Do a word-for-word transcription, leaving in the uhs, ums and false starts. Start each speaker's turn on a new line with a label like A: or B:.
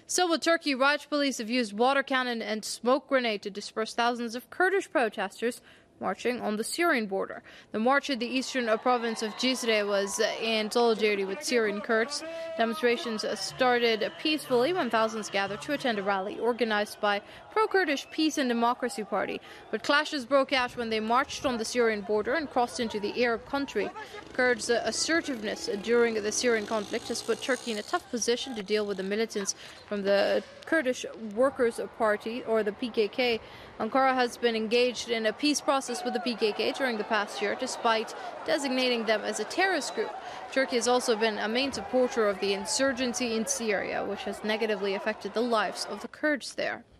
A: Still with Turkey, Raj police have used water cannon and smoke grenade to disperse thousands of Kurdish protesters marching on the Syrian border. The march in the eastern province of Cizre was in solidarity with Syrian Kurds. Demonstrations started peacefully when thousands gathered to attend a rally organized by pro-Kurdish Peace and Democracy Party. But clashes broke out when they marched on the Syrian border and crossed into the Arab country. Kurds' assertiveness during the Syrian conflict has put Turkey in a tough position to deal with the militants from the Kurdish Workers' Party, or the P K K. Ankara has been engaged in a peace process with the P K K during the past year, despite designating them as a terrorist group. Turkey has also been a main supporter of the insurgency in Syria, which has negatively affected the lives of the Kurds there.